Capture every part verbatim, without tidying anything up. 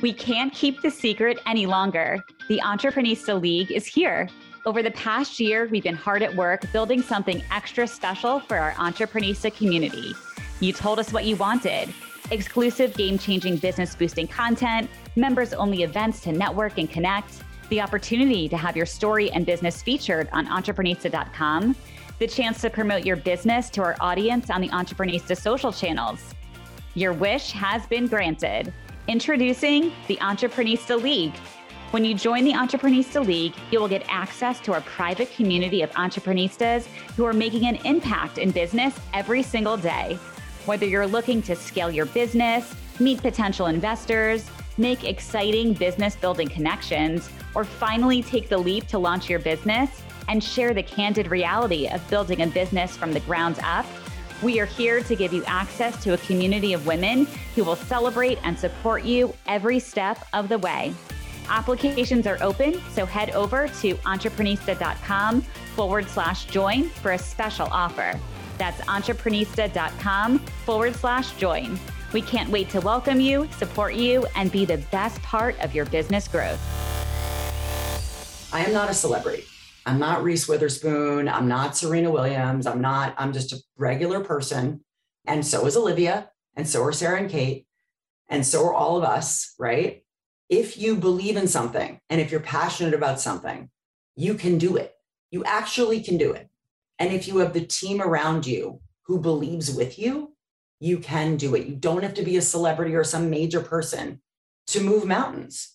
We can't keep the secret any longer. The Entreprenista League is here. Over the past year, we've been hard at work building something extra special for our Entreprenista community. You told us what you wanted. Exclusive game-changing business-boosting content, members-only events to network and connect, the opportunity to have your story and business featured on Entreprenista dot com, the chance to promote your business to our audience on the Entreprenista social channels. Your wish has been granted. Introducing the Entreprenista League. When you join the Entreprenista League, you will get access to our private community of entreprenistas who are making an impact in business every single day. Whether you're looking to scale your business, meet potential investors, make exciting business building connections, or finally take the leap to launch your business and share the candid reality of building a business from the ground up, we are here to give you access to a community of women who will celebrate and support you every step of the way. Applications are open, so head over to Entreprenista dot com forward slash join for a special offer. That's Entreprenista dot com forward slash join. We can't wait to welcome you, support you, and be the best part of your business growth. I am not a celebrity. I'm not Reese Witherspoon. I'm not Serena Williams. I'm not, I'm just a regular person. And so is Olivia. And so are Sarah and Kate. And so are all of us, right? If you believe in something and if you're passionate about something, you can do it. You actually can do it. And if you have the team around you who believes with you, you can do it. You don't have to be a celebrity or some major person to move mountains.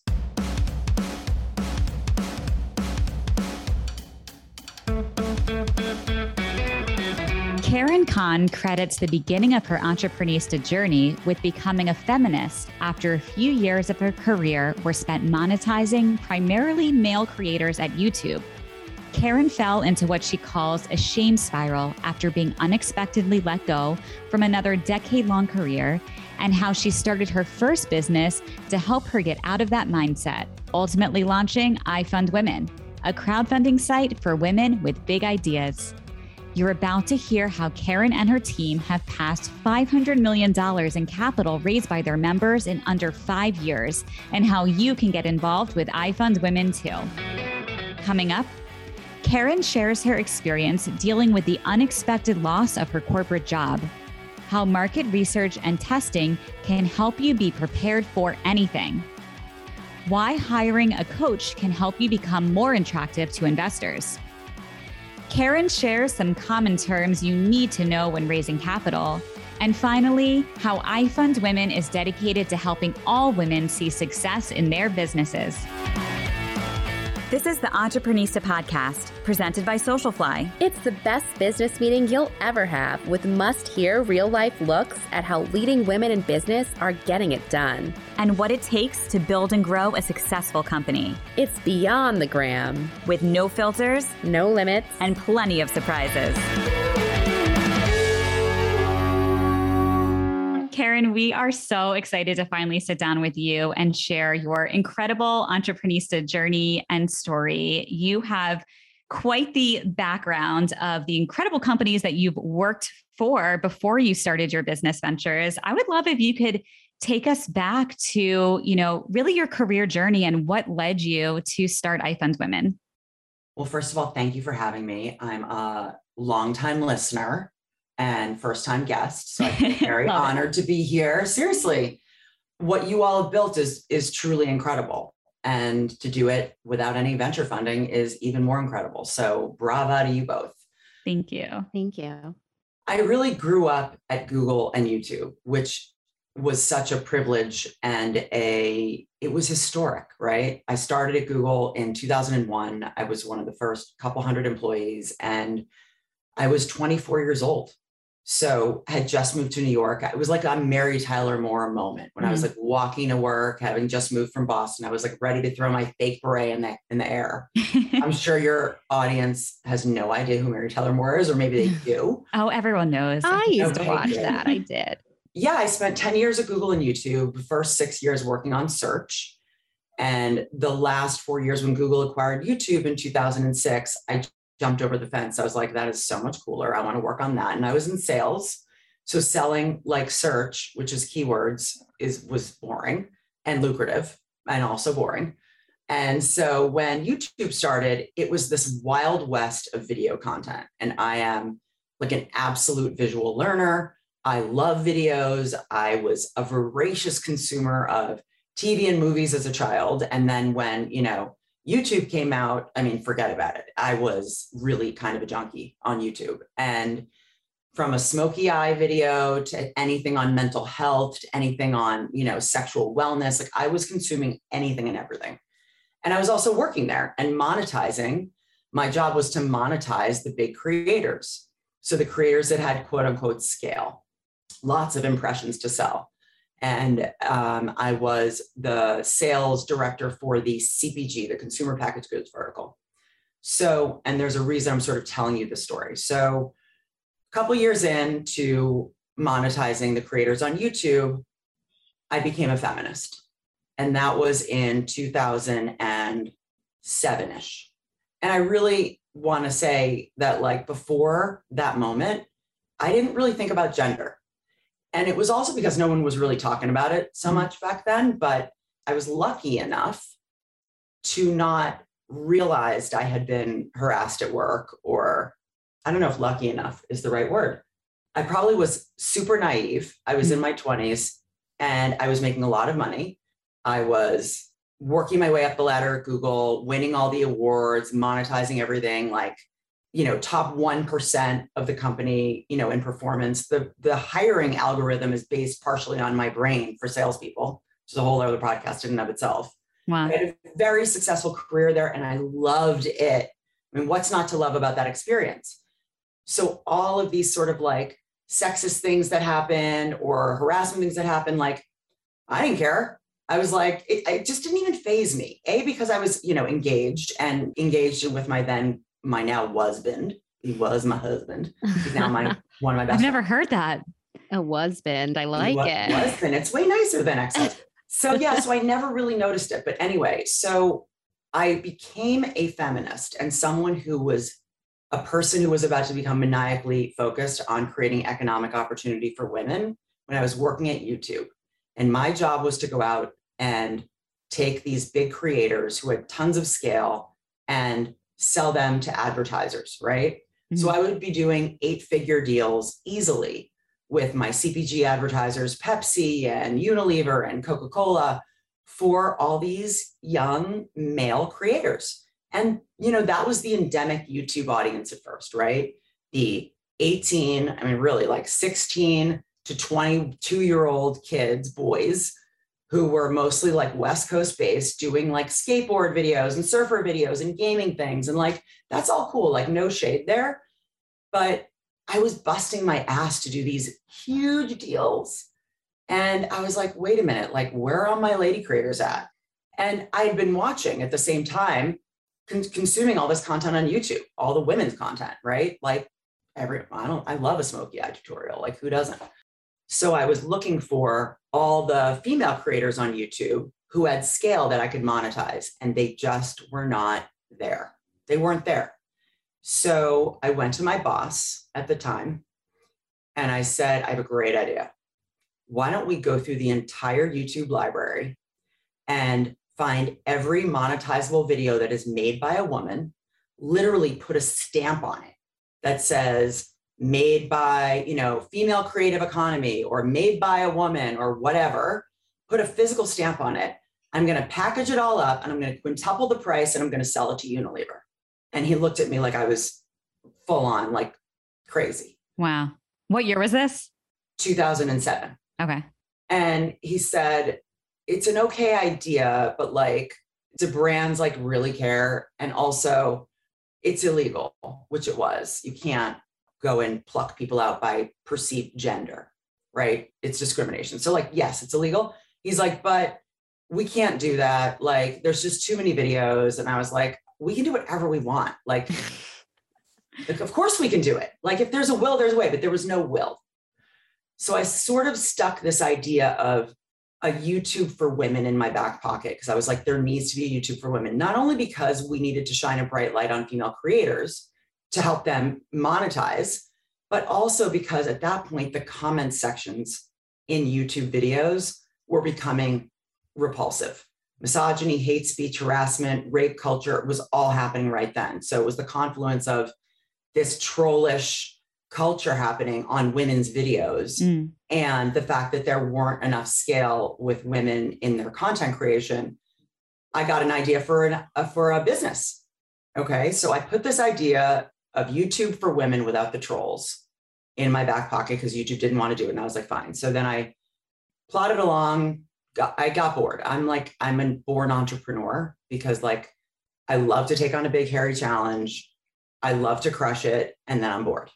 Karen Kan credits the beginning of her Entreprenista journey with becoming a feminist after a few years of her career were spent monetizing primarily male creators at YouTube. Karen fell into what she calls a shame spiral after being unexpectedly let go from another decade-long career, and how she started her first business to help her get out of that mindset, ultimately launching I Fund Women, a crowdfunding site for women with big ideas. You're about to hear how Karen and her team have passed five hundred million dollars in capital raised by their members in under five years, and how you can get involved with I Fund Women too. Coming up, Karen shares her experience dealing with the unexpected loss of her corporate job, how market research and testing can help you be prepared for anything, why hiring a coach can help you become more attractive to investors. Karen shares some common terms you need to know when raising capital. And finally, how I Fund Women is dedicated to helping all women see success in their businesses. This is the Entreprenista Podcast, presented by Socialfly. It's the best business meeting you'll ever have, with must-hear real-life looks at how leading women in business are getting it done. And what it takes to build and grow a successful company. It's beyond the gram. With no filters, no limits, and plenty of surprises. Karen, we are so excited to finally sit down with you and share your incredible Entreprenista journey and story. You have quite the background of the incredible companies that you've worked for before you started your business ventures. I would love if you could take us back to, you know, really your career journey and what led you to start I Fund Women. Well, first of all, thank you for having me. I'm a longtime listener and first-time guest, so I'm very honored it. to be here. Seriously, what you all have built is, is truly incredible. And to do it without any venture funding is even more incredible. So bravo to you both. Thank you. Thank you. I really grew up at Google and YouTube, which was such a privilege and a, it was historic, right? I started at Google in two thousand one. I was one of the first couple hundred employees, and I was twenty-four years old. So I had just moved to New York. It was like a Mary Tyler Moore moment when mm-hmm. I was like walking to work, having just moved from Boston. I was like ready to throw my fake beret in the, in the air. I'm sure your audience has no idea who Mary Tyler Moore is, or maybe they do. Oh, everyone knows. I used okay. to watch that. I did. Yeah, I spent ten years at Google and YouTube, first six years working on search. And the last four years when Google acquired YouTube in two thousand six, I jumped over the fence. I was like, that is so much cooler. I want to work on that. And I was in sales. So selling like search, which is keywords, is was boring. and lucrative and also boring. And so when YouTube started, it was this wild west of video content. And I am like an absolute visual learner. I love videos. I was a voracious consumer of T V and movies as a child. And then when, you know, YouTube came out, I mean, forget about it. I was really kind of a junkie on YouTube. And from a smoky eye video to anything on mental health, to anything on, you know, sexual wellness, like I was consuming anything and everything. And I was also working there and monetizing. My job was to monetize the big creators. So the creators that had quote unquote scale, lots of impressions to sell. And um, I was the sales director for the C P G, the consumer packaged goods vertical. So, and there's a reason I'm sort of telling you this story. So a couple years into monetizing the creators on YouTube, I became a feminist. And that was in two thousand seven-ish. And I really want to say that like before that moment, I didn't really think about gender. And it was also because no one was really talking about it so much back then, but I was lucky enough to not realize I had been harassed at work, or I don't know if lucky enough is the right word. I probably was super naive. I was in my twenties and I was making a lot of money. I was working my way up the ladder at Google, winning all the awards, monetizing everything, like, you know, top one percent of the company, you know, in performance. The, the hiring algorithm is based partially on my brain for salespeople, which is a whole other podcast in and of itself. Wow. I had a very successful career there and I loved it. I mean, what's not to love about that experience? So all of these sort of like sexist things that happen or harassment things that happen, like, I didn't care. I was like, it, it just didn't even faze me. A, because I was, you know, engaged and engaged with my then, my now husband. He was my husband. He's now my, one of my best I've never friends. heard that. A husband. I like was, it. Husband. It's way nicer than ex-husband. So yeah, so I never really noticed it. But anyway, so I became a feminist and someone who was a person who was about to become maniacally focused on creating economic opportunity for women when I was working at YouTube. And my job was to go out and take these big creators who had tons of scale and sell them to advertisers, right? Mm-hmm. So I would be doing eight-figure deals easily with my C P G advertisers, Pepsi and Unilever and Coca-Cola, for all these young male creators. And, you know, that was the endemic YouTube audience at first, right? The eighteen, I mean, really like sixteen to twenty-two year old kids, boys, who were mostly like West Coast based, doing like skateboard videos and surfer videos and gaming things. And like, that's all cool, like no shade there. But I was busting my ass to do these huge deals. And I was like, wait a minute, like where are all my lady creators at? And I'd been watching at the same time, con- consuming all this content on YouTube, all the women's content, right? Like every, I don't, I love a smoky eye tutorial, like who doesn't? So I was looking for all the female creators on YouTube who had scale that I could monetize, and they just were not there. They weren't there. So I went to my boss at the time and I said, I have a great idea. Why don't we go through the entire YouTube library and find every monetizable video that is made by a woman, literally put a stamp on it that says, made by, you know, female creative economy or made by a woman or whatever, put a physical stamp on it. I'm going to package it all up and I'm going to quintuple the price and I'm going to sell it to Unilever. And he looked at me like I was full on, like crazy. Wow. What year was this? two thousand seven. Okay. And he said, it's an okay idea, but like, do brands like really care? And also it's illegal, which it was. You can't go and pluck people out by perceived gender, right? It's discrimination. So like, yes, it's illegal. He's like, but we can't do that. Like, there's just too many videos. And I was like, we can do whatever we want. Like, like, of course we can do it. Like, if there's a will, there's a way, but there was no will. So I sort of stuck this idea of a YouTube for women in my back pocket, because I was like, there needs to be a YouTube for women, not only because we needed to shine a bright light on female creators to help them monetize, but also because at that point, the comment sections in YouTube videos were becoming repulsive. Misogyny, hate speech, harassment, rape culture was all happening right then. So it was the confluence of this trollish culture happening on women's videos mm. and the fact that there weren't enough scale with women in their content creation. I got an idea for an, uh, for a business. Okay. So I put this idea of YouTube for women without the trolls in my back pocket because YouTube didn't want to do it. And I was like, fine. So then I plodded along. Got, I got bored. I'm like, I'm a born entrepreneur because like, I love to take on a big, hairy challenge. I love to crush it. And then I'm bored.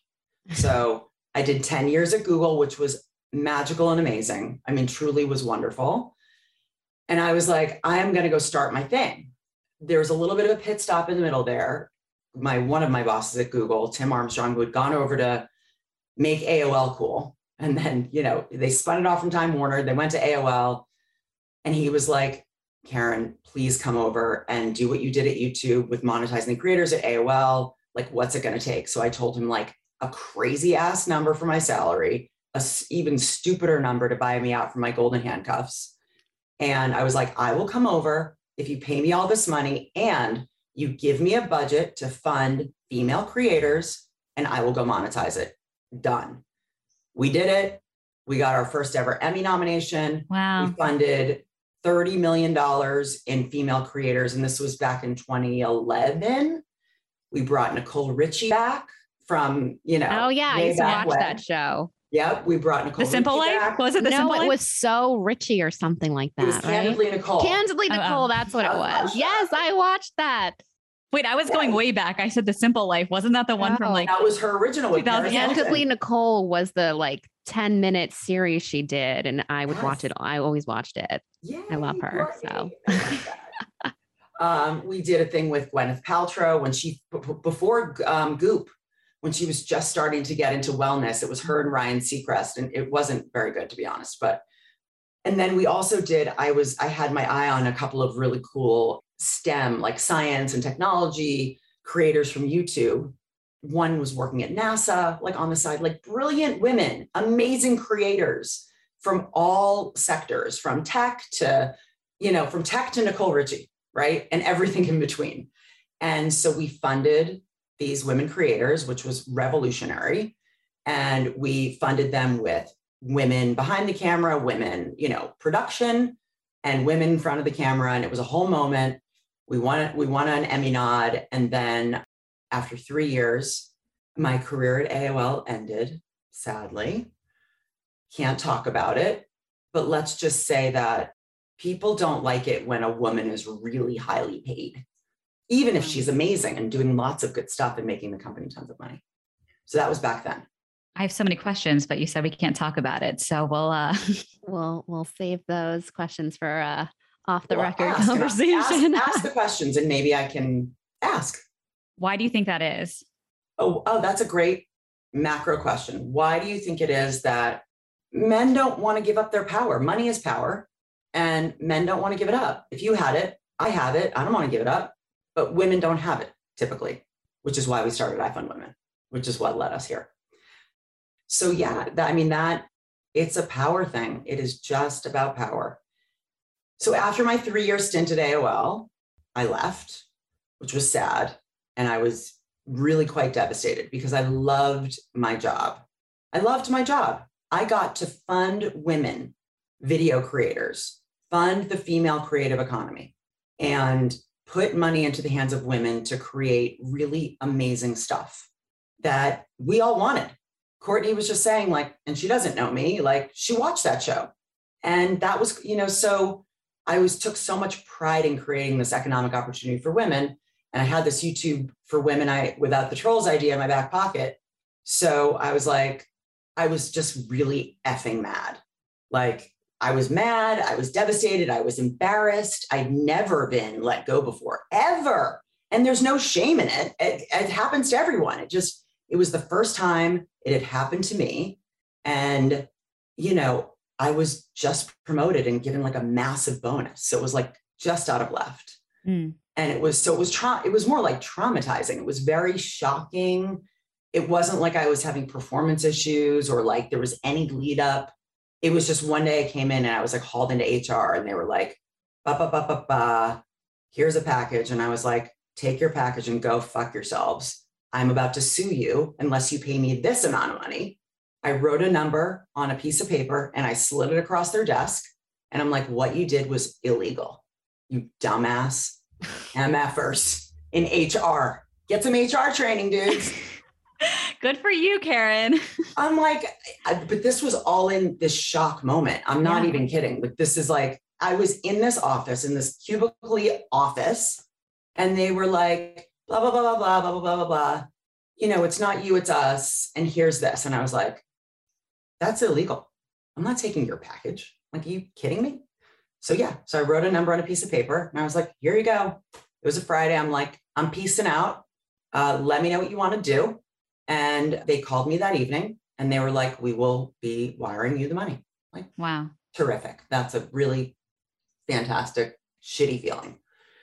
So I did ten years at Google, which was magical and amazing. I mean, truly was wonderful. And I was like, I am going to go start my thing. There's a little bit of a pit stop in the middle there. My, one of my bosses at Google, Tim Armstrong, who had gone over to make A O L cool. And then, you know, they spun it off from Time Warner. They went to A O L and he was like, Karen, please come over and do what you did at YouTube with monetizing creators at A O L. Like, what's it going to take? So I told him like, a crazy ass number for my salary, a even stupider number to buy me out for my golden handcuffs. And I was like, I will come over if you pay me all this money and you give me a budget to fund female creators and I will go monetize it. Done. We did it. We got our first ever Emmy nomination. Wow. We funded thirty million dollars in female creators. And this was back in twenty eleven. We brought Nicole Richie back. From, you know, oh yeah, I used to watch when. that show. Yep, we brought Nicole. The Simple Richie Life back. was it? The no, Simple it Life? was So Richie or something like that. It was right? Candidly Nicole. Candidly Nicole, oh, oh. that's what it was. Yes, I watched that. Wait, I was yeah. going way back. I said The Simple Life. Wasn't that the one oh. from like? That was her original. Candidly Nicole was the like ten minute series she did, and I would yes. watch it. I always watched it. Yeah, I love her. So. um, we did a thing with Gwyneth Paltrow when she b- before um, Goop. When she was just starting to get into wellness, it was her and Ryan Seacrest, and it wasn't very good, to be honest. But, and then we also did, I was, I had my eye on a couple of really cool STEM, like science and technology creators from YouTube. One was working at NASA, like on the side, like brilliant women, amazing creators from all sectors, from tech to, you know, from tech to Nicole Richie, right? And everything in between. And so we funded these women creators, which was revolutionary. And we funded them with women behind the camera, women, you know, production, and women in front of the camera. And it was a whole moment. We won, we won an Emmy nod. And then after three years, my career at A O L ended, sadly. Can't talk about it, but let's just say that people don't like it when a woman is really highly paid, even if she's amazing and doing lots of good stuff and making the company tons of money. So that was back then. I have so many questions, but you said we can't talk about it. So we'll, uh, we'll, we'll save those questions for uh off the well, record ask, conversation. Ask, ask the questions and maybe I can ask. Why do you think that is? Oh, oh, that's a great macro question. Why do you think it is that men don't want to give up their power? Money is power and men don't want to give it up. If you had it, I have it. I don't want to give it up. But women don't have it typically, which is why we started I Fund Women, which is what led us here. So yeah, that, I mean, that it's a power thing. It is just about power. So after my three-year stint at A O L, I left, which was sad. And I was really quite devastated because I loved my job. I loved my job. I got to fund women, video creators, fund the female creative economy, and put money into the hands of women to create really amazing stuff that we all wanted. Courtney was just saying like, and she doesn't know me, like she watched that show. And that was, you know, so I was took so much pride in creating this economic opportunity for women. And I had this YouTube for women I without the trolls idea in my back pocket. So I was like, I was just really effing mad. Like, I was mad, I was devastated, I was embarrassed. I'd never been let go before, ever. And there's no shame in it. It, it happens to everyone. It just, it was the first time it had happened to me. And, you know, I was just promoted and given like a massive bonus. So it was like just out of left. Mm. And it was, so it was, tra- it was more like traumatizing. It was very shocking. It wasn't like I was having performance issues or like there was any lead up. It was just one day I came in and I was like hauled into H R and they were like, ba, ba, ba, ba, ba. Here's a package. And I was like, take your package and go fuck yourselves. I'm about to sue you unless you pay me this amount of money. I wrote a number on a piece of paper and I slid it across their desk. And I'm like, what you did was illegal. You dumbass M Fers in H R. Get some H R training, dudes. Good for you, Karen. I'm like, I, but this was all in this shock moment. I'm not yeah. even kidding. Like, this is like, I was in this office, in this cubicle office, and they were like, blah, blah, blah, blah, blah, blah, blah, blah, blah. You know, it's not you, it's us. And here's this. And I was like, that's illegal. I'm not taking your package. Like, are you kidding me? So yeah, so I wrote a number on a piece of paper and I was like, here you go. It was a Friday. I'm like, I'm peacing out. Uh, let me know what you want to do. And they called me that evening and they were like, we will be wiring you the money. Like, wow. Terrific. That's a really fantastic, shitty feeling.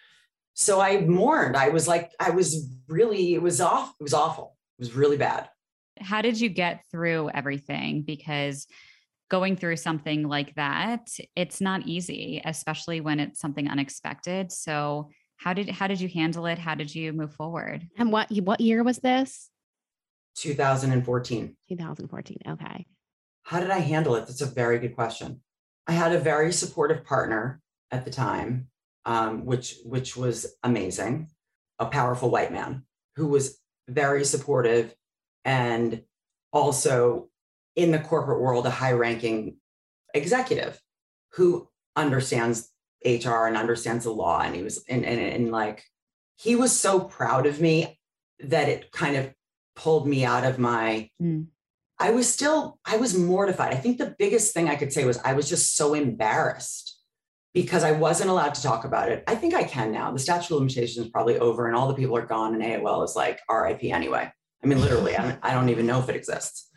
So I mourned. I was like, I was really, it was off. It was awful. It was really bad. How did you get through everything? Because going through something like that, it's not easy, especially when it's something unexpected. So how did, how did you handle it? How did you move forward? And what, what year was this? two thousand fourteen. two thousand fourteen. Okay. How did I handle it? That's a very good question. I had a very supportive partner at the time, um, which, which was amazing. A powerful white man who was very supportive and also in the corporate world, a high-ranking executive who understands H R and understands the law. And he was, and, and, and like, he was so proud of me that it kind of pulled me out of my, mm. I was still, I was mortified. I think the biggest thing I could say was I was just so embarrassed because I wasn't allowed to talk about it. I think I can now. The statute of limitations is probably over and all the people are gone and A O L is like R I P anyway. I mean, literally, I don't, I don't even know if it exists.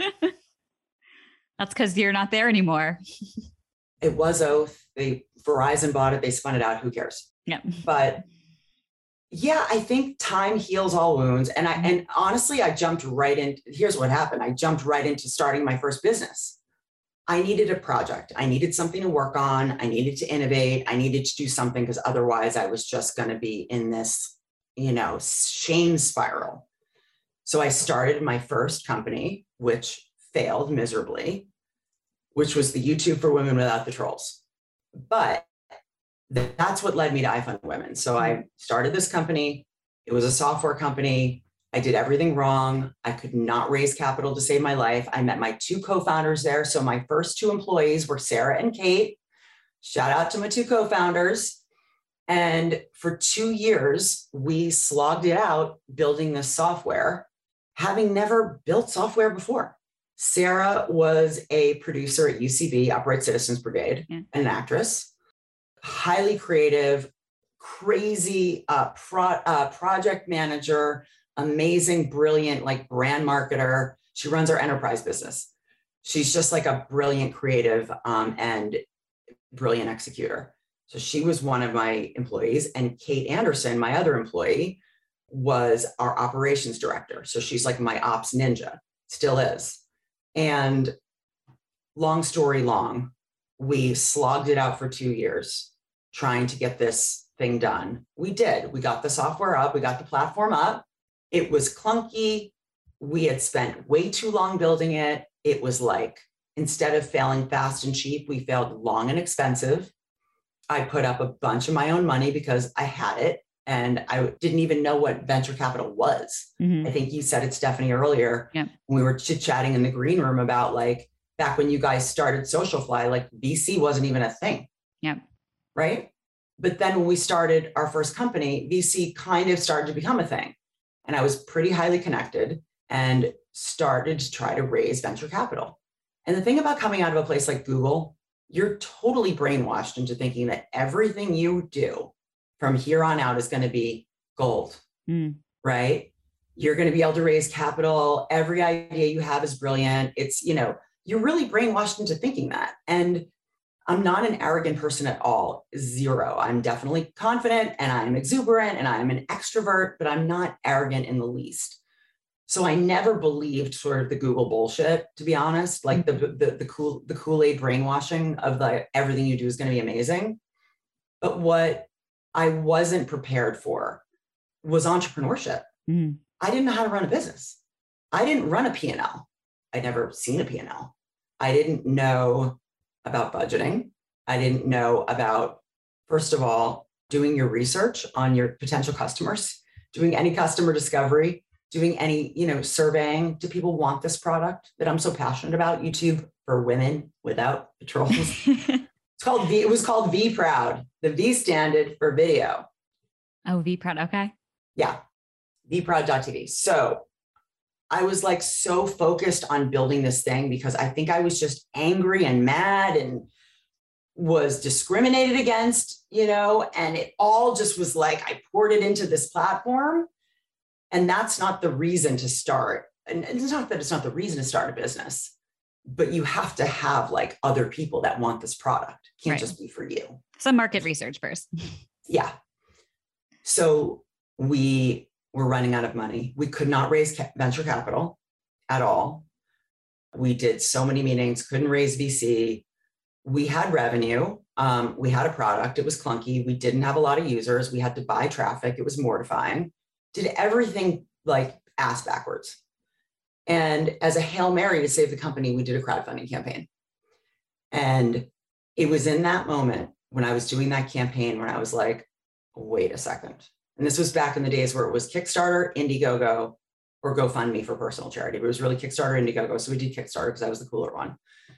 That's because you're not there anymore. It was Oath. They Verizon bought it. They spun it out. Who cares? Yeah. But yeah, I think time heals all wounds. And I and honestly, I jumped right in. Here's what happened. I jumped right into starting my first business. I needed a project. I needed something to work on. I needed to innovate. I needed to do something because otherwise I was just going to be in this, you know, shame spiral. So I started my first company, which failed miserably, which was the YouTube for Women Without the Trolls. But th- that's what led me to iFund Women. So I started this company. It was a software company. I did everything wrong. I could not raise capital to save my life. I met my two co-founders there. So my first two employees were Sarah and Kate. Shout out to my two co-founders. And for two years, we slogged it out building this software, having never built software before. Sarah was a producer at U C B, Upright Citizens Brigade, yeah. and an actress, highly creative, crazy uh, pro- uh, project manager, amazing, brilliant, like brand marketer. She runs our enterprise business. She's just like a brilliant creative um, and brilliant executor. So she was one of my employees. And Kate Anderson, my other employee, was our operations director. So she's like my ops ninja, still is. And long story long, we slogged it out for two years trying to get this thing done. We did. We got the software up. We got the platform up. It was clunky. We had spent way too long building it. It was like, instead of failing fast and cheap, we failed long and expensive. I put up a bunch of my own money because I had it. And I didn't even know what venture capital was. Mm-hmm. I think you said it, Stephanie, earlier. Yep. We were chit-chatting in the green room about like, back when you guys started Socialfly, like V C wasn't even a thing. Yep. Right? But then when we started our first company, V C kind of started to become a thing. And I was pretty highly connected and started to try to raise venture capital. And the thing about coming out of a place like Google, you're totally brainwashed into thinking that everything you do from here on out is going to be gold, mm. right? You're going to be able to raise capital. Every idea you have is brilliant. It's, you know, you're really brainwashed into thinking that. And I'm not an arrogant person at all, zero. I'm definitely confident and I'm exuberant and I'm an extrovert, but I'm not arrogant in the least. So I never believed sort of the Google bullshit, to be honest, like the, the, the, cool, the Kool-Aid brainwashing of the everything you do is going to be amazing. But what I wasn't prepared for was entrepreneurship. Mm. I didn't know how to run a business. I didn't run a P and L. I'd never seen a P and L. I didn't know about budgeting. I didn't know about, first of all, doing your research on your potential customers, doing any customer discovery, doing any, you know, surveying. Do people want this product that I'm so passionate about? YouTube for women without the trolls. It's called V. It was called V Proud. The V standard for video. Oh, V Proud. Okay. Yeah. V Proud dot T V. So I was like so focused on building this thing because I think I was just angry and mad and was discriminated against, you know, and it all just was like, I poured it into this platform. And that's not the reason to start. And it's not that it's not the reason to start a business, but you have to have like other people that want this product. It can't right. just be for you. Some market research first. Yeah. So we were running out of money. We could not raise ca- venture capital at all. We did so many meetings, couldn't raise V C. We had revenue. Um, we had a product. It was clunky. We didn't have a lot of users. We had to buy traffic. It was mortifying. Did everything like ass backwards. And as a Hail Mary to save the company, we did a crowdfunding campaign. And it was in that moment when I was doing that campaign, when I was like, wait a second. And this was back in the days where it was Kickstarter, Indiegogo, or GoFundMe for personal charity. But it was really Kickstarter, Indiegogo. So we did Kickstarter because that was the cooler one.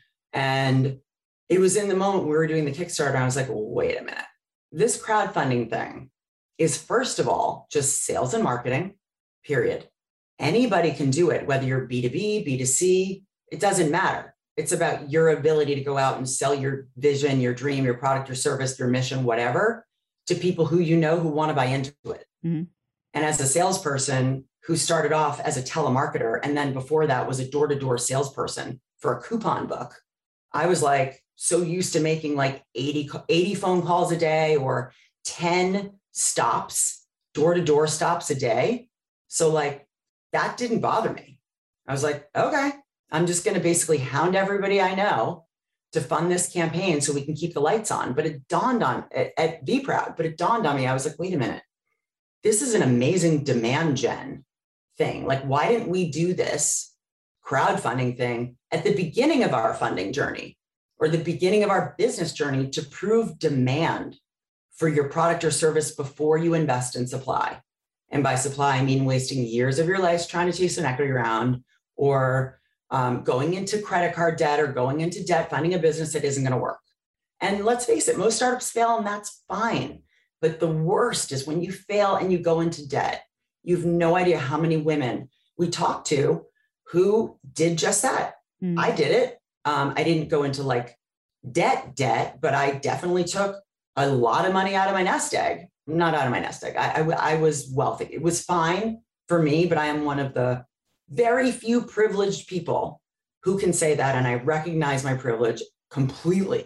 And it was in the moment we were doing the Kickstarter, I was like, wait a minute. This crowdfunding thing is, first of all, just sales and marketing, period. Anybody can do it, whether you're B two B, B two C, it doesn't matter. It's about your ability to go out and sell your vision, your dream, your product, your service, your mission, whatever, to people who you know who want to buy into it. Mm-hmm. And as a salesperson who started off as a telemarketer, and then before that was a door-to-door salesperson for a coupon book, I was like so used to making like eighty, eighty phone calls a day or ten stops, door-to-door stops a day. So like, that didn't bother me. I was like, okay, I'm just going to basically hound everybody I know to fund this campaign so we can keep the lights on. But it dawned on at, at Be Proud, but it dawned on me. I was like, wait a minute, this is an amazing demand gen thing. Like, why didn't we do this crowdfunding thing at the beginning of our funding journey or the beginning of our business journey to prove demand for your product or service before you invest in supply? And by supply, I mean wasting years of your life trying to chase an equity round, or um, going into credit card debt, or going into debt, finding a business that isn't going to work. And let's face it, most startups fail, and that's fine. But the worst is when you fail and you go into debt. You've no idea how many women we talked to who did just that. Mm. I did it. Um, I didn't go into like debt, debt, but I definitely took a lot of money out of my nest egg. Not out of my nest egg. I, I, I was wealthy. It was fine for me, but I am one of the very few privileged people who can say that. And I recognize my privilege completely.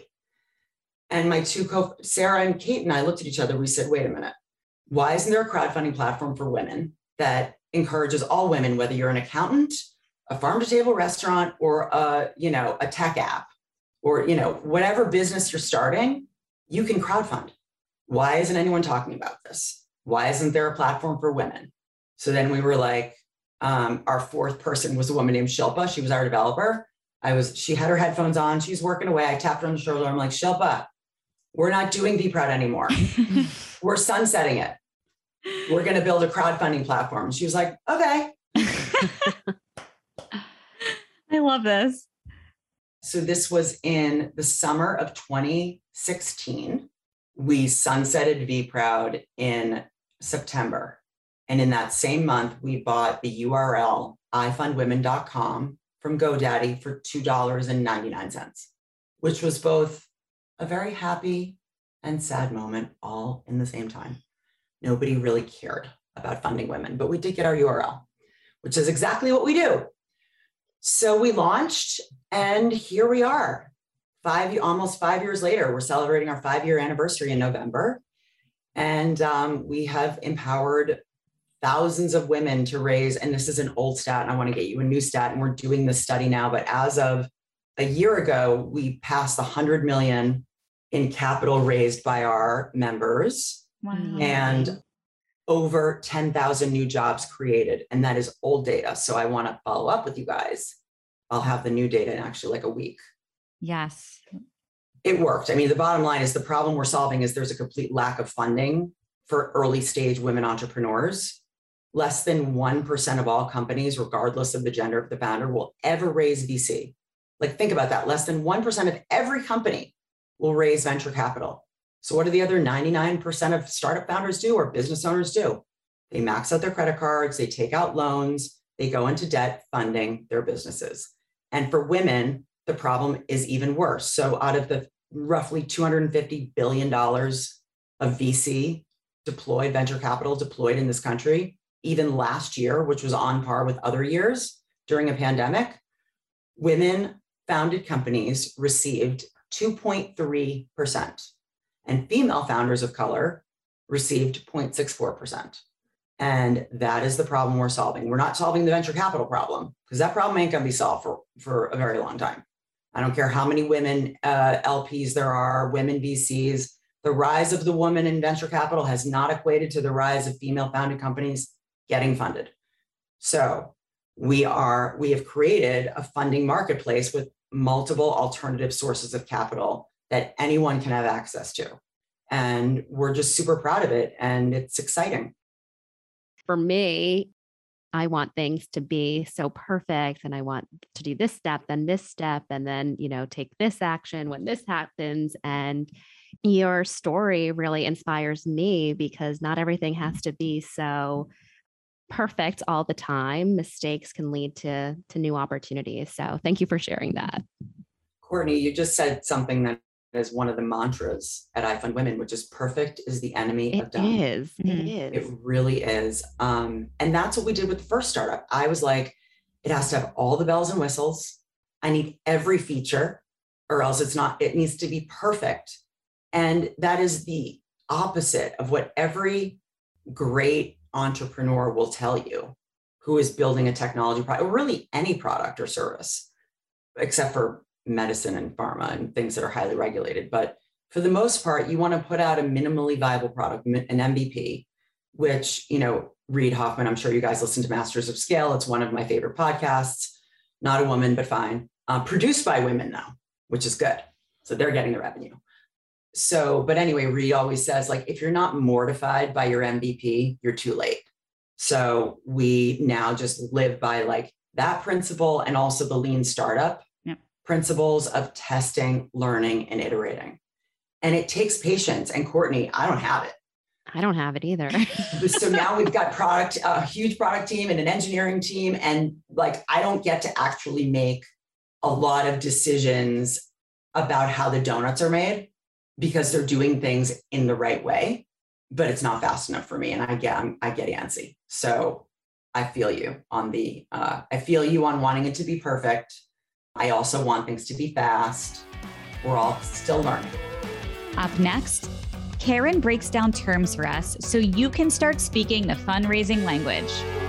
And my two co Sarah and Kate and I looked at each other. We said, wait a minute. Why isn't there a crowdfunding platform for women that encourages all women, whether you're an accountant, a farm to table restaurant, or a, you know, a tech app, or, you know, whatever business you're starting, you can crowdfund. Why isn't anyone talking about this? Why isn't there a platform for women? So then we were like, um, our fourth person was a woman named Shilpa. She was our developer. I was, she had her headphones on. She's working away. I tapped her on the shoulder. I'm like, Shilpa, we're not doing Be Proud anymore. We're sunsetting it. We're going to build a crowdfunding platform. She was like, okay. I love this. So this was in the summer of twenty sixteen. We sunsetted Be Proud in September. And in that same month, we bought the U R L i fund women dot com from GoDaddy for two dollars and ninety-nine cents, which was both a very happy and sad moment all in the same time. Nobody really cared about funding women, but we did get our U R L, which is exactly what we do. So we launched, and here we are. Five, almost five years later, we're celebrating our five-year anniversary in November. And um, we have empowered thousands of women to raise, and this is an old stat, and I want to get you a new stat, and we're doing this study now, but as of a year ago, we passed the one hundred million in capital raised by our members. Wow. And over ten thousand new jobs created. And that is old data. So I want to follow up with you guys. I'll have the new data in actually like a week. Yes. It worked. I mean, the bottom line is the problem we're solving is there's a complete lack of funding for early stage women entrepreneurs. Less than one percent of all companies, regardless of the gender of the founder, will ever raise V C. Like, think about that. Less than one percent of every company will raise venture capital. So what do the other ninety-nine percent of startup founders do or business owners do? They max out their credit cards, they take out loans, they go into debt funding their businesses. And for women, the problem is even worse. So out of the roughly two hundred fifty billion dollars of V C deployed, venture capital deployed in this country, even last year, which was on par with other years during a pandemic, women founded companies received two point three percent. And female founders of color received zero point six four percent. And that is the problem we're solving. We're not solving the venture capital problem because that problem ain't going to be solved for, for a very long time. I don't care how many women uh, L Ps there are, women V Cs. The rise of the woman in venture capital has not equated to the rise of female founded companies getting funded. So we are, we have created a funding marketplace with multiple alternative sources of capital that anyone can have access to. And we're just super proud of it. And it's exciting. For me, I want things to be so perfect and I want to do this step, then this step, and then, you know, take this action when this happens. And your story really inspires me because not everything has to be so perfect all the time. Mistakes can lead to, to new opportunities. So thank you for sharing that. Courtney, you just said something that is one of the mantras at iFund Women, which is perfect is the enemy It of done. is. Mm-hmm. It is. It really is. Um, and that's what we did with the first startup. I was like, it has to have all the bells and whistles. I need every feature or else it's not, it needs to be perfect. And that is the opposite of what every great entrepreneur will tell you who is building a technology product, or really any product or service, except for medicine and pharma and things that are highly regulated. But for the most part, you want to put out a minimally viable product, an M V P, which, you know, Reid Hoffman, I'm sure you guys listen to Masters of Scale. It's one of my favorite podcasts. Not a woman, but fine. Uh, produced by women now, which is good. So they're getting the revenue. So, but anyway, Reid always says, like, if you're not mortified by your M V P, you're too late. So we now just live by like that principle and also the lean startup yep. principles of testing, learning, and iterating. And it takes patience. And Courtney, I don't have it. I don't have it either. So now we've got product, a huge product team and an engineering team. And like, I don't get to actually make a lot of decisions about how the donuts are made because they're doing things in the right way, but it's not fast enough for me. And I get, I get antsy. So I feel you on the, uh, I feel you on wanting it to be perfect. I also want things to be fast. We're all still learning. Up next, Karen breaks down terms for us so you can start speaking the fundraising language.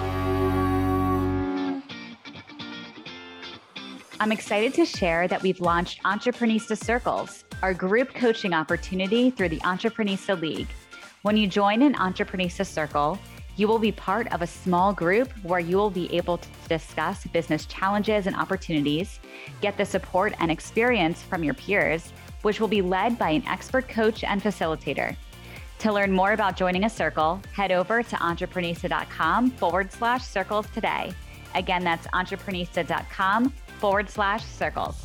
I'm excited to share that we've launched Entreprenista Circles, our group coaching opportunity through the Entreprenista League. When you join an Entreprenista Circle, you will be part of a small group where you will be able to discuss business challenges and opportunities, get the support and experience from your peers, which will be led by an expert coach and facilitator. To learn more about joining a circle, head over to entreprenista.com forward slash circles today. Again, that's entreprenista.com forward slash circles.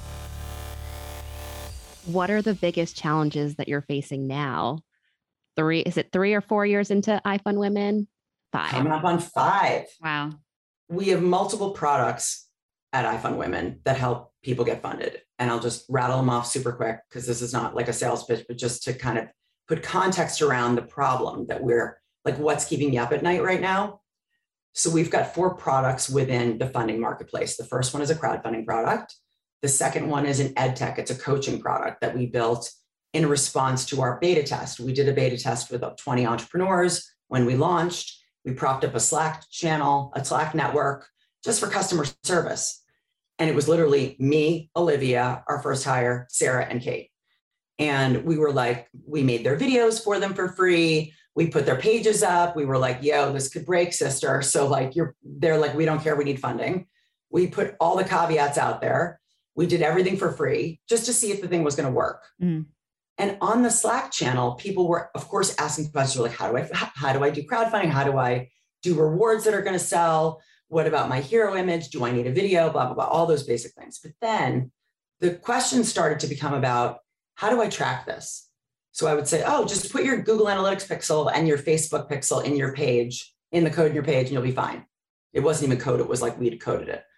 What are the biggest challenges that you're facing now? Three, is it three or four years into iFund Women? Five. Coming up on five. Wow. We have multiple products at iFund Women that help people get funded. And I'll just rattle them off super quick because this is not like a sales pitch, but just to kind of put context around the problem that we're like, what's keeping you up at night right now? So we've got four products within the funding marketplace. The first one is a crowdfunding product. The second one is an ed tech. It's a coaching product that we built in response to our beta test. We did a beta test with twenty entrepreneurs when we launched. We propped up a Slack channel, a Slack network, just for customer service. And it was literally me, Olivia, our first hire, Sarah, and Kate. And we were like, we made their videos for them for free. We put their pages up. We were like, yo, this could break, sister. So like you're, they're like, we don't care. We need funding. We put all the caveats out there. We did everything for free just to see if the thing was going to work. Mm. And on the Slack channel, people were, of course, asking questions like, how do I, how do I do crowdfunding? How do I do rewards that are going to sell? What about my hero image? Do I need a video? Blah, blah, blah, all those basic things. But then the questions started to become about, how do I track this? So I would say, oh, just put your Google Analytics pixel and your Facebook pixel in your page, in the code in your page, and you'll be fine. It wasn't even code. It was like we had coded it.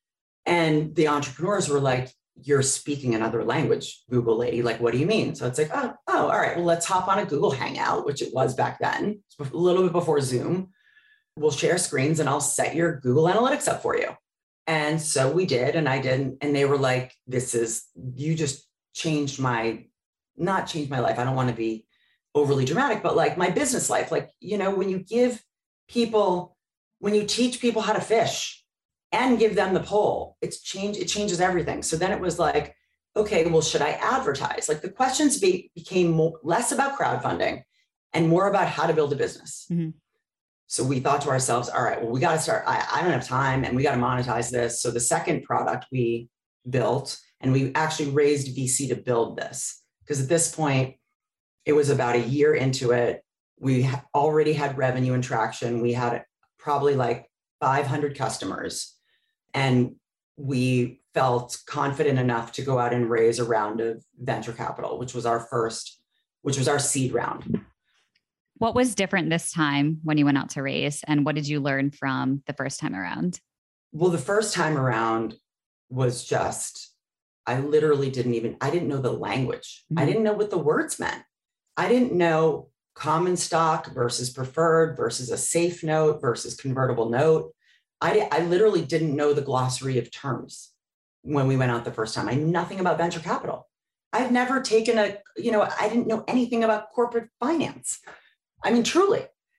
And the entrepreneurs were like, you're speaking another language, Google lady. Like, what do you mean? So it's like, oh, oh, all right, well, let's hop on a Google Hangout, which it was back then, a little bit before Zoom. We'll share screens and I'll set your Google Analytics up for you. And so we did, and I did. And they were like, this is, you just changed my, not changed my life. I don't want to be overly dramatic, but like my business life. Like, you know, when you give people, when you teach people how to fish and give them the pole, it's change, it changes everything. So then it was like, okay, well, should I advertise? Like the questions be, became more, less about crowdfunding and more about how to build a business. Mm-hmm. So we thought to ourselves, all right, well, we got to start, I, I don't have time and we got to monetize this. So the second product we built, and we actually raised V C to build this, because at this point, it was about a year into it. We ha- already had revenue and traction. We had probably like five hundred customers. And we felt confident enough to go out and raise a round of venture capital, which was our first, which was our seed round. What was different this time when you went out to raise, and what did you learn from the first time around? Well, the first time around was just, I literally didn't even, I didn't know the language. Mm-hmm. I didn't know what the words meant. I didn't know common stock versus preferred versus a safe note versus convertible note. I, I literally didn't know the glossary of terms when we went out the first time. I knew nothing about venture capital. I've never taken a, you know, I didn't know anything about corporate finance. I mean, truly,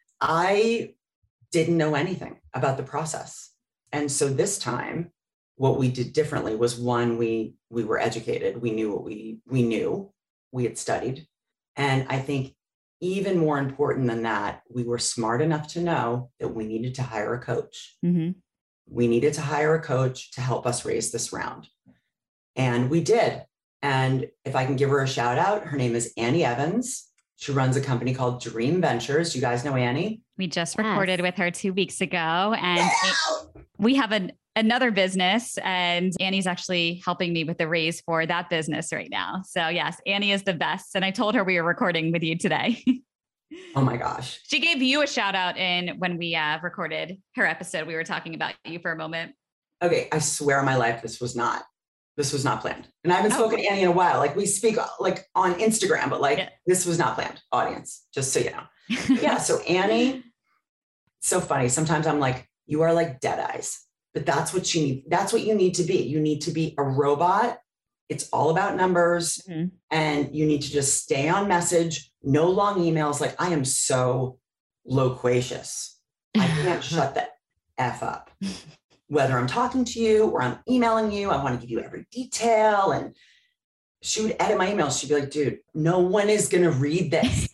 I didn't know anything about the process. And so this time, what we did differently was, one, we we were educated. We knew what we we knew. We had studied. And I think even more important than that, we were smart enough to know that we needed to hire a coach. Mm-hmm. We needed to hire a coach to help us raise this round. And we did. And if I can give her a shout out, her name is Annie Evans. She runs a company called Dream Ventures. You guys know Annie? We just recorded yes. with her two weeks ago. And it, we have an, another business, and Annie's actually helping me with the raise for that business right now. So yes, Annie is the best. And I told her we were recording with you today. Oh my gosh. She gave you a shout out in when we uh, recorded her episode. We were talking about you for a moment. Okay. I swear on my life, this was not, this was not planned. And I haven't oh. spoken to Annie in a while. Like we speak like on Instagram, but like yeah. this was not planned, audience, just so you know. Yeah. So Annie, so funny. Sometimes I'm like, you are like dead eyes, but that's what you need. That's what you need to be. You need to be a robot. It's all about numbers, mm-hmm. and you need to just stay on message. No long emails. Like I am so loquacious. I can't shut the F up. Whether I'm talking to you or I'm emailing you, I want to give you every detail. And she would edit my emails. She'd be like, dude, no one is going to read this.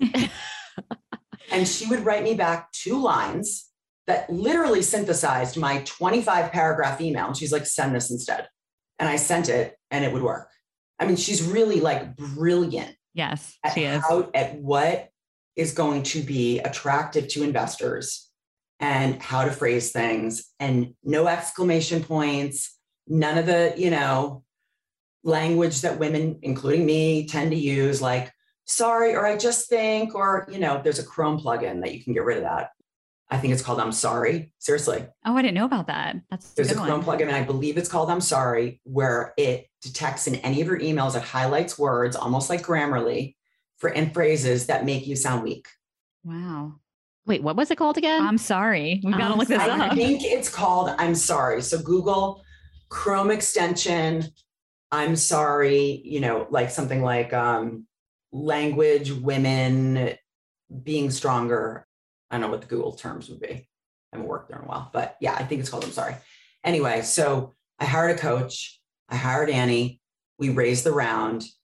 And she would write me back two lines that literally synthesized my twenty-five paragraph email. And she's like, send this instead. And I sent it and it would work. I mean, she's really like brilliant. Yes, at she is. How, at what is going to be attractive to investors and how to phrase things, and no exclamation points, none of the, you know, language that women, including me, tend to use, like, sorry, or I just think, or, you know, there's a Chrome plugin that you can get rid of that. I think it's called I'm Sorry. Seriously. Oh, I didn't know about that. That's a There's good a Chrome one. plugin, and I believe it's called I'm Sorry, where it detects in any of your emails, it highlights words, almost like Grammarly, for and phrases that make you sound weak. Wow. Wait, what was it called again? I'm sorry. We've got to look this I up. I think it's called I'm Sorry. So Google Chrome extension, I'm sorry, you know, like something like um, language, women, being stronger. I don't know what the Google terms would be. I haven't worked there in a while, but yeah, I think it's called I'm Sorry. Anyway, so I hired a coach. I hired Annie. We raised the round.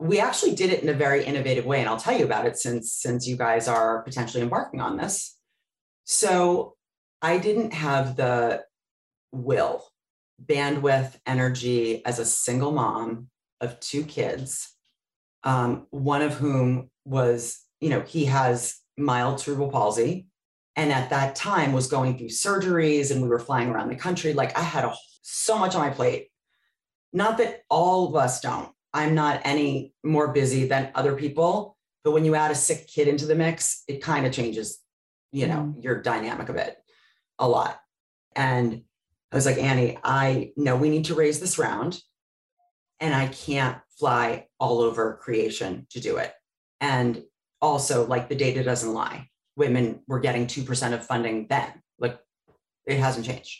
we actually did it in a very innovative way. And I'll tell you about it since, since you guys are potentially embarking on this. So I didn't have the will, bandwidth, energy as a single mom of two kids, um, one of whom was, you know, he has mild cerebral palsy. And at that time was going through surgeries and we were flying around the country. Like I had a, so much on my plate. Not that all of us don't. I'm not any more busy than other people, but when you add a sick kid into the mix, it kind of changes, you know, mm. your dynamic of it a lot. And I was like, Annie, I know we need to raise this round and I can't fly all over creation to do it. And also like the data doesn't lie. Women were getting two percent of funding then, like it hasn't changed.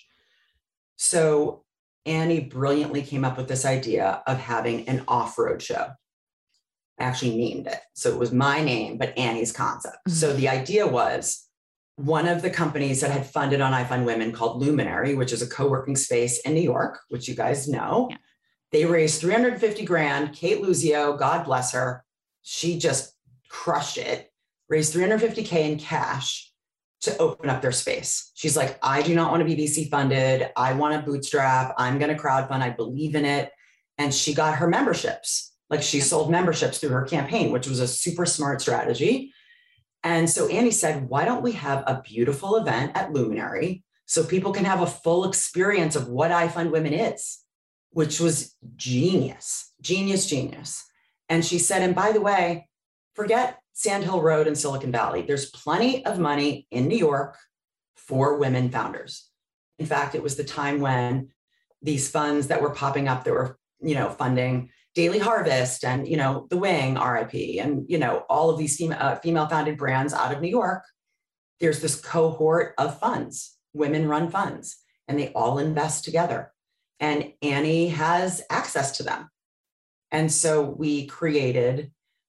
So Annie brilliantly came up with this idea of having an off-road show. I actually named it. So it was my name, but Annie's concept. Mm-hmm. So the idea was one of the companies that had funded on I Fund Women called Luminary, which is a co-working space in New York, which you guys know. Yeah. They raised three hundred fifty grand. Kate Luzio, God bless her. She just crushed it, raised three hundred fifty K in cash to open up their space. She's like, I do not want to be V C funded. I want to bootstrap. I'm going to crowdfund. I believe in it. And she got her memberships. Like she sold memberships through her campaign, which was a super smart strategy. And so Annie said, why don't we have a beautiful event at Luminary so people can have a full experience of what I Fund Women is, which was genius, genius, genius. And she said, and by the way, forget Sand Hill Road in Silicon Valley. There's plenty of money in New York for women founders. In fact, it was the time when these funds that were popping up that were, you know, funding Daily Harvest and, you know, The Wing, R I P, and, you know, all of these female, uh, female founded brands out of New York. There's this cohort of funds, women run funds, and they all invest together. And Annie has access to them. And so we created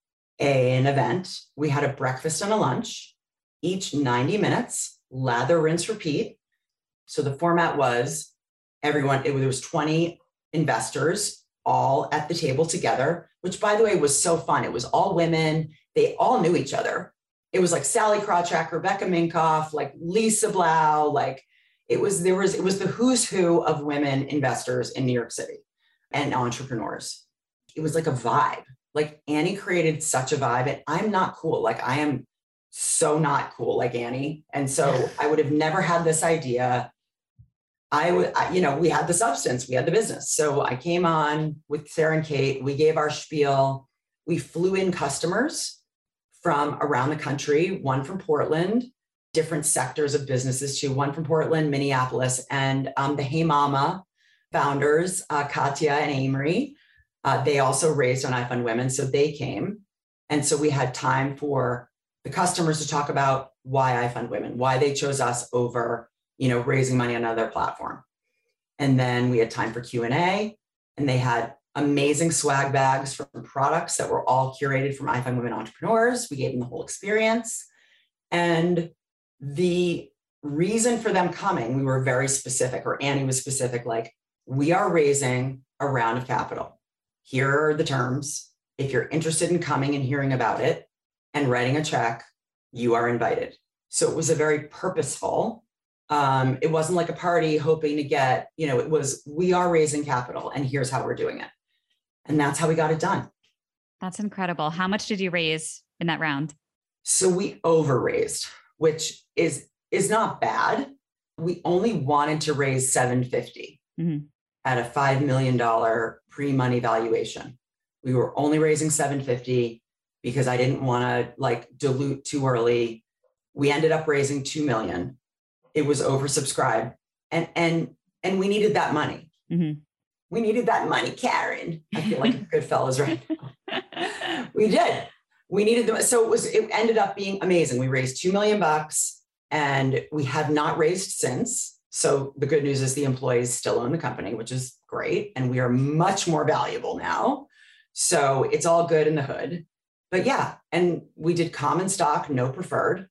an event. We had a breakfast and a lunch, each ninety minutes, lather, rinse, repeat. So the format was everyone, it, there was twenty investors all at the table together, which by the way, was so fun. It was all women. They all knew each other. It was like Sally Krawcheck, Rebecca Minkoff, like Lisa Blau, like it was, there was, it was the who's who of women investors in New York City and entrepreneurs. It was like a vibe. Like Annie created such a vibe, and I'm not cool. Like I am so not cool like Annie. And so I would have never had this idea. I would, you know, we had the substance, we had the business. So I came on with Sarah and Kate, we gave our spiel. We flew in customers from around the country, one from Portland, different sectors of businesses too, one from Portland, Minneapolis, and um, the Hey Mama founders, uh, Katya and Amory. Uh, they also raised on I Fund Women, so they came. And so we had time for the customers to talk about why I Fund Women, why they chose us over, you know, raising money on another platform. And then we had time for Q and A, and they had amazing swag bags from products that were all curated from I Fund Women entrepreneurs. We gave them the whole experience. And the reason for them coming, we were very specific, or Annie was specific, like, we are raising a round of capital. Here are the terms. If you're interested in coming and hearing about it and writing a check, you are invited. So it was a very purposeful, um, it wasn't like a party hoping to get, you know, it was, we are raising capital and here's how we're doing it. And that's how we got it done. That's incredible. How much did you raise in that round? So we over raised, which is, is not bad. We only wanted to raise seven hundred fifty dollars. Mm-hmm. At a five million dollars pre-money valuation. We were only raising seven hundred fifty dollars because I didn't want to like dilute too early. We ended up raising two million dollars. It was oversubscribed, and, and, and we needed that money. Mm-hmm. We needed that money, Karen. I feel like a Goodfellas right now. We did. We needed them. So it was, it ended up being amazing. We raised two million bucks and we have not raised since. So the good news is the employees still own the company, which is great. And we are much more valuable now. So it's all good in the hood. But yeah, and we did common stock, no preferred.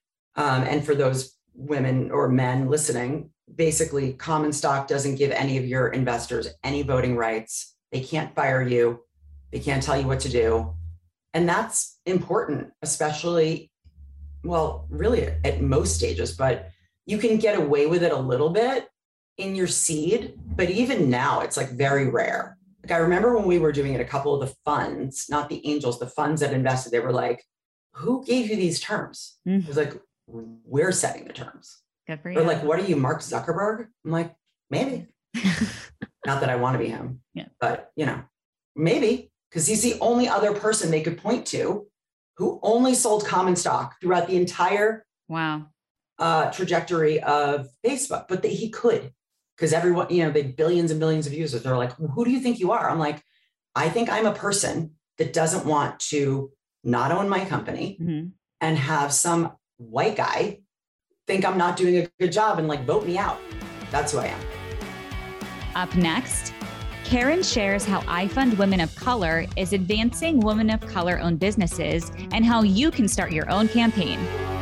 Um, and for those women or men listening, basically common stock doesn't give any of your investors any voting rights. They can't fire you. They can't tell you what to do. And that's important, especially, well, really at most stages, but you can get away with it a little bit in your seed. But even now, it's like very rare. Like I remember when we were doing it, a couple of the funds, not the angels, the funds that invested, they were like, who gave you these terms? Mm. It was like, we're setting the terms. Good for you. Or like, what are you, Mark Zuckerberg? I'm like, maybe. Not that I want to be him, yeah. But you know, maybe, because he's the only other person they could point to who only sold common stock throughout the entire wow uh, trajectory of Facebook. But that he could, because everyone, you know, they billions and billions of users. They're like, who do you think you are? I'm like, I think I'm a person that doesn't want to not own my company mm-hmm. and have some white guy think I'm not doing a good job and like vote me out. That's who I am. Up next, Karen shares how I Fund Women of Color is advancing women of color owned businesses and how you can start your own campaign.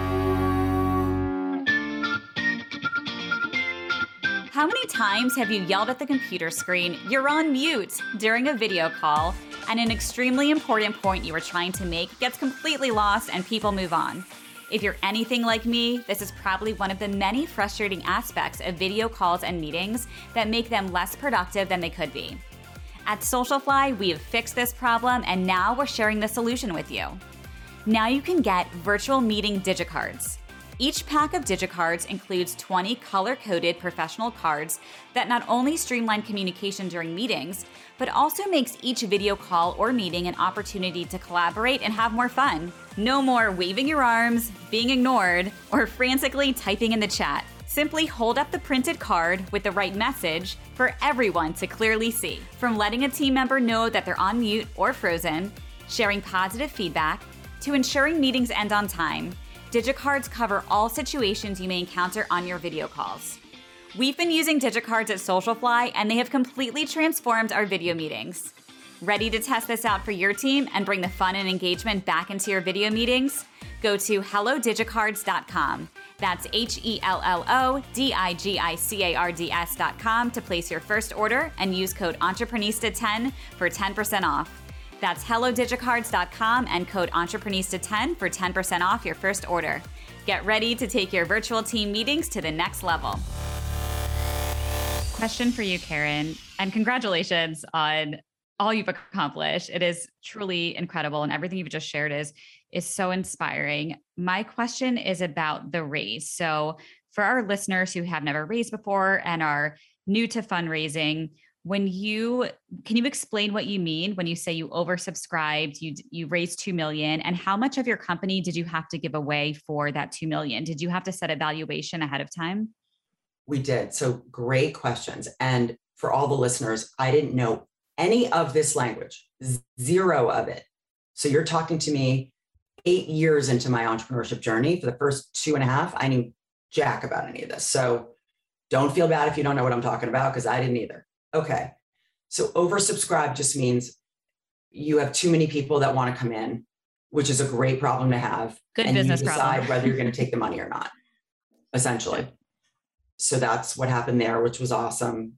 How many times have you yelled at the computer screen, "You're on mute," during a video call, and an extremely important point you were trying to make gets completely lost and people move on? If you're anything like me, this is probably one of the many frustrating aspects of video calls and meetings that make them less productive than they could be. At Socialfly, we have fixed this problem, and now we're sharing the solution with you. Now you can get virtual meeting digicards. Each pack of digicards includes twenty color-coded professional cards that not only streamline communication during meetings, but also makes each video call or meeting an opportunity to collaborate and have more fun. No more waving your arms, being ignored, or frantically typing in the chat. Simply hold up the printed card with the right message for everyone to clearly see. From letting a team member know that they're on mute or frozen, sharing positive feedback, to ensuring meetings end on time, digicards cover all situations you may encounter on your video calls. We've been using digicards at Socialfly, and they have completely transformed our video meetings. Ready to test this out for your team and bring the fun and engagement back into your video meetings? Go to hello digicards dot com. That's H E L L O D I G I C A R D S dot com to place your first order and use code Entreprenista ten for ten percent off. That's hello digicards dot com and code Entreprenista ten for ten percent off your first order. Get ready to take your virtual team meetings to the next level. Question for you, Karen, and congratulations on all you've accomplished. It is truly incredible, and everything you've just shared is, is so inspiring. My question is about the raise. So for our listeners who have never raised before and are new to fundraising, when you, can you explain what you mean when you say you oversubscribed, you you raised two million dollars, and how much of your company did you have to give away for that two million dollars? Did you have to set a valuation ahead of time? We did. So great questions. And for all the listeners, I didn't know any of this language, zero of it. So you're talking to me eight years into my entrepreneurship journey. For the first two and a half, I knew jack about any of this. So don't feel bad if you don't know what I'm talking about, because I didn't either. Okay. So oversubscribed just means you have too many people that want to come in, which is a great problem to have. Good and business you decide problem. whether you're going to take the money or not, essentially. So that's what happened there, which was awesome.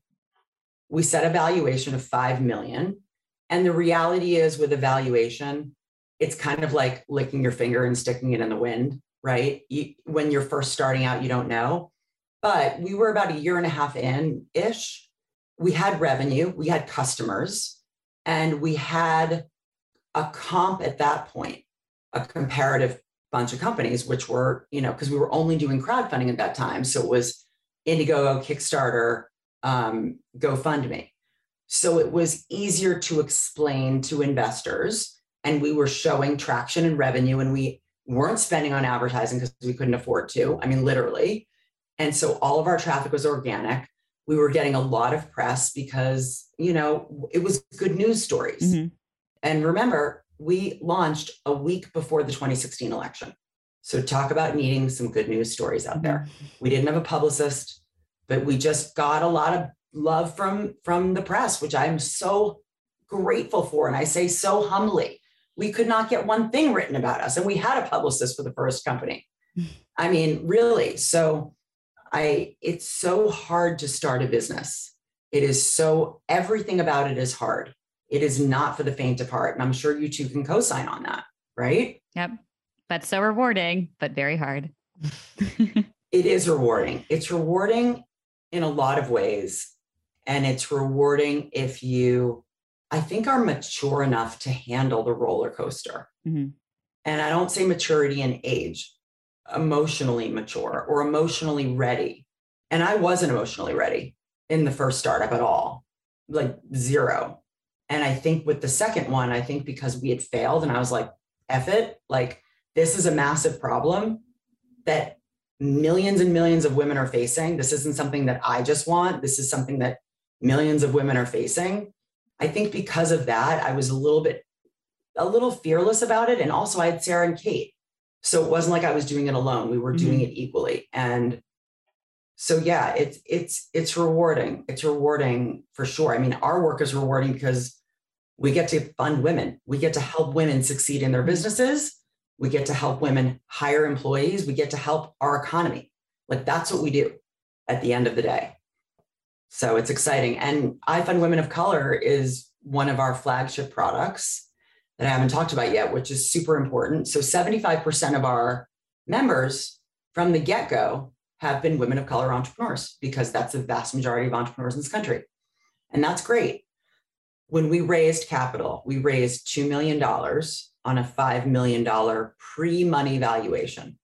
We set a valuation of five million dollars. And the reality is, with a valuation, it's kind of like licking your finger and sticking it in the wind, right? You, when you're first starting out, you don't know. But we were about a year and a half in-ish. We had revenue, we had customers, and we had a comp at that point, a comparative bunch of companies, which were, you know, because we were only doing crowdfunding at that time. So it was Indiegogo, Kickstarter, um, GoFundMe. So it was easier to explain to investors, and we were showing traction and revenue, and we weren't spending on advertising because we couldn't afford to. I mean, literally. And so all of our traffic was organic. We were getting a lot of press because, you know, it was good news stories. Mm-hmm. And remember, we launched a week before the twenty sixteen election. So talk about needing some good news stories out there. We didn't have a publicist, but we just got a lot of love from, from the press, which I'm so grateful for. And I say so humbly, we could not get one thing written about us. And we had a publicist for the first company. I mean, really. So I, it's so hard to start a business. It is so, everything about it is hard. It is not for the faint of heart. And I'm sure you two can co-sign on that, right? Yep. But so rewarding, but very hard. It is rewarding. It's rewarding in a lot of ways. And it's rewarding if you, I think, are mature enough to handle the roller coaster. Mm-hmm. And I don't say maturity in age, emotionally mature or emotionally ready. And I wasn't emotionally ready in the first startup at all, like zero. And I think with the second one, I think because we had failed and I was like, F it, like this is a massive problem that millions and millions of women are facing. This isn't something that I just want. This is something that millions of women are facing. I think because of that, I was a little bit, a little fearless about it. And also I had Sarah and Kate. So it wasn't like I was doing it alone. We were mm-hmm. doing it equally. And so, yeah, it's, it's, it's rewarding. It's rewarding for sure. I mean, our work is rewarding because we get to fund women. We get to help women succeed in their businesses. We get to help women hire employees. We get to help our economy. Like that's what we do at the end of the day. So it's exciting. And I Fund Women of Color is one of our flagship products that I haven't talked about yet, which is super important. So seventy-five percent of our members from the get-go have been women of color entrepreneurs because that's the vast majority of entrepreneurs in this country. And that's great. When we raised capital, we raised two million dollars on a five million dollars pre-money valuation.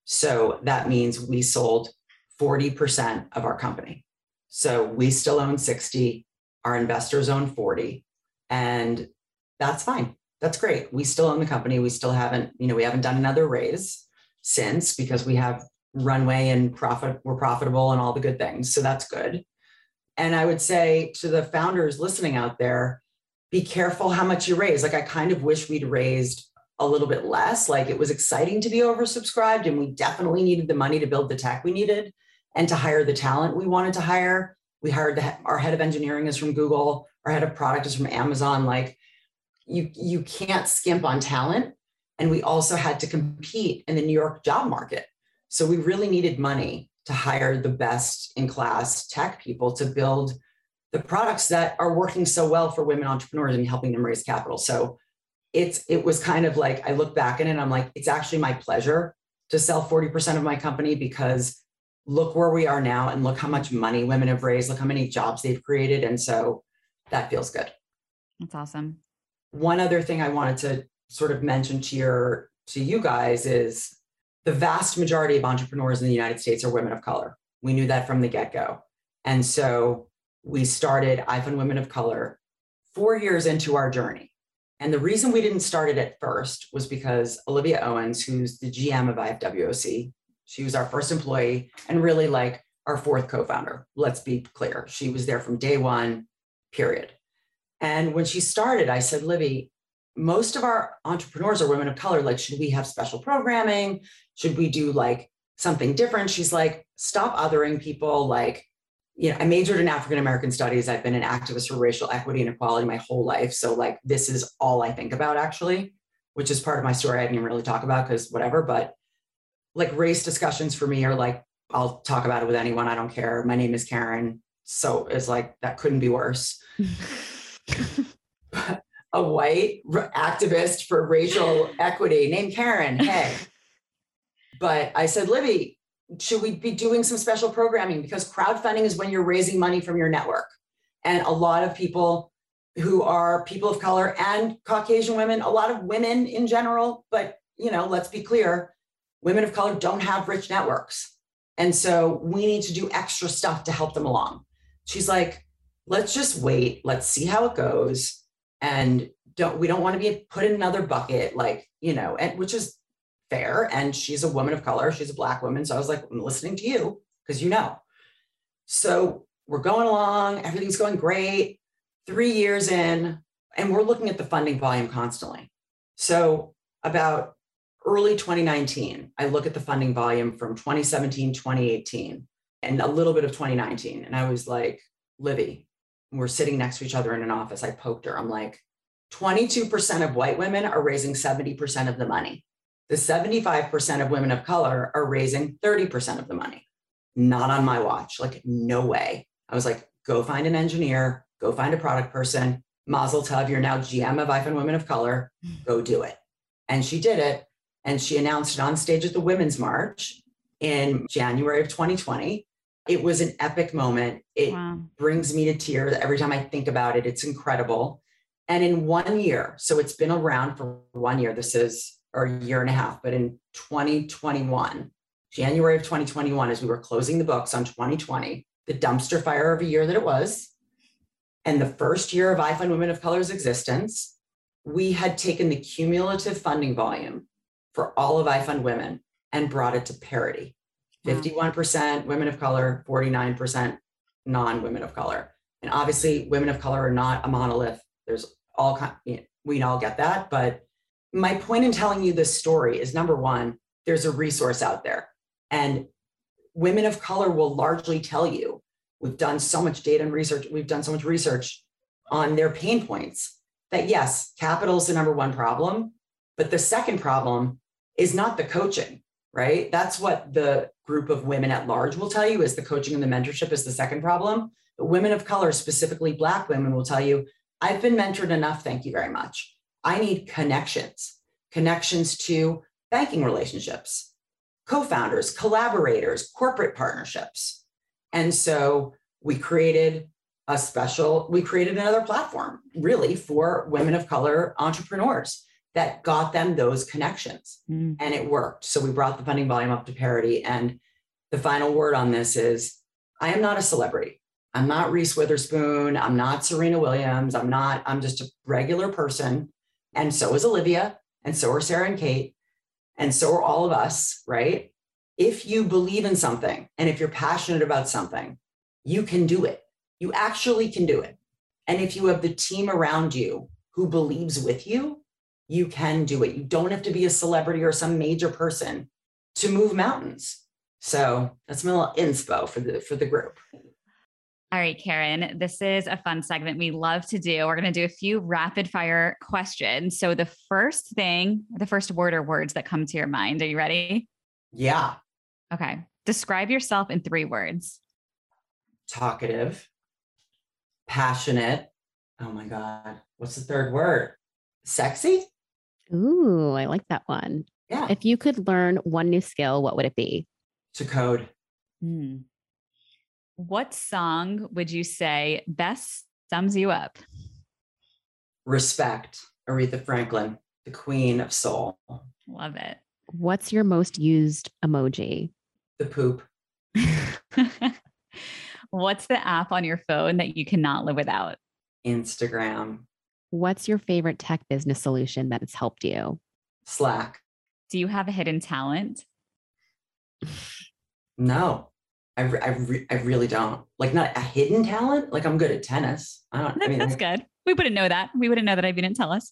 So that means we sold forty percent of our company. So we still own sixty, our investors own forty, and that's fine. That's great. We still own the company. We still haven't, you know, we haven't done another raise since because we have runway and profit, we're profitable and all the good things. So that's good. And I would say to the founders listening out there, be careful how much you raise. Like I kind of wish we'd raised a little bit less. Like it was exciting to be oversubscribed and we definitely needed the money to build the tech we needed and to hire the talent we wanted to hire. We hired the, our head of engineering is from Google, our head of product is from Amazon. Like you, you can't skimp on talent. And we also had to compete in the New York job market. So we really needed money to hire the best in class tech people to build the products that are working so well for women entrepreneurs and helping them raise capital. So it's, it was kind of like, I look back at it and I'm like, it's actually my pleasure to sell forty percent of my company because look where we are now and look how much money women have raised, look how many jobs they've created. And so that feels good. That's awesome. One other thing I wanted to sort of mention to your, to you guys is the vast majority of entrepreneurs in the United States are women of color. We knew that from the get-go. And so we started I Fund Women of Color four years into our journey. And the reason we didn't start it at first was because Olivia Owens, who's the G M of I F W O C, she was our first employee and really like our fourth co-founder. Let's be clear. She was there from day one, period. And when she started, I said, Livy, most of our entrepreneurs are women of color. Like, should we have special programming? Should we do like something different? She's like, stop othering people. Like, you know, I majored in African-American studies. I've been an activist for racial equity and equality my whole life. So like, this is all I think about actually, which is part of my story I didn't even really talk about because whatever, but like race discussions for me are like, I'll talk about it with anyone. I don't care. My name is Karen. So it's like, that couldn't be worse. A white activist for racial equity named Karen. Hey, but I said, Livy, should we be doing some special programming? Because crowdfunding is when you're raising money from your network. And a lot of people who are people of color and Caucasian women, a lot of women in general, but you know, let's be clear, women of color don't have rich networks. And so we need to do extra stuff to help them along. She's like, let's just wait. Let's see how it goes. And don't, we don't want to be put in another bucket, like, you know, and which is fair. And she's a woman of color. She's a Black woman. So I was like, I'm listening to you because you know. So we're going along. Everything's going great. Three years in, and we're looking at the funding volume constantly. So about early twenty nineteen, I look at the funding volume from twenty seventeen, twenty eighteen, and a little bit of twenty nineteen. And I was like, Livy, we're sitting next to each other in an office. I poked her. I'm like, twenty-two percent of white women are raising seventy percent of the money. The seventy-five percent of women of color are raising thirty percent of the money. Not on my watch. Like, no way. I was like, go find an engineer, go find a product person, Mazel tov, you're now G M of iFund Women of Color. Go do it. And she did it. And she announced it on stage at the Women's March in January of twenty twenty. It was an epic moment. It wow. brings me to tears every time I think about it. It's incredible. And in one year, so it's been around for one year, this is or a year and a half, but in twenty twenty-one, January of twenty twenty-one, as we were closing the books on twenty twenty, the dumpster fire of a year that it was, and the first year of iFund Women of Color's existence, we had taken the cumulative funding volume for all of iFund Women and brought it to parity. Wow. fifty-one percent women of color, forty-nine percent non-women of color. And obviously women of color are not a monolith. There's all kind, you know, we all get that. But my point in telling you this story is, number one, there's a resource out there. And women of color will largely tell you, we've done so much data and research, we've done so much research on their pain points that yes, capital is the number one problem, but the second problem is not the coaching, right? That's what the group of women at large will tell you, is the coaching and the mentorship is the second problem. But women of color, specifically Black women, will tell you, I've been mentored enough, thank you very much. I need connections, connections to banking relationships, co-founders, collaborators, corporate partnerships. And so we created a special, we created another platform really for women of color entrepreneurs that got them those connections. Mm. And it worked. So we brought the funding volume up to parity. And the final word on this is, I am not a celebrity. I'm not Reese Witherspoon. I'm not Serena Williams. I'm not, I'm just a regular person. And so is Olivia. And so are Sarah and Kate. And so are all of us, right? If you believe in something and if you're passionate about something, you can do it. You actually can do it. And if you have the team around you who believes with you, you can do it. You don't have to be a celebrity or some major person to move mountains. So that's my little inspo for the, for the group. All right, Karen, this is a fun segment we love to do. We're going to do a few rapid fire questions. So the first thing, the first word or words that come to your mind. Are you ready? Yeah. Okay. Describe yourself in three words. Talkative, passionate. Oh my God. What's the third word? Sexy? Ooh, I like that one. Yeah. If you could learn one new skill, what would it be? To code. Hmm. What song would you say best sums you up? Respect. Aretha Franklin, the queen of soul. Love it. What's your most used emoji? The poop. What's the app on your phone that you cannot live without? Instagram. What's your favorite tech business solution that has helped you? Slack. Do you have a hidden talent? No, I, re- I, re- I really don't. Like, not a hidden talent. Like, I'm good at tennis. I don't. I mean, that's good. We wouldn't know that. We wouldn't know that if you didn't tell us.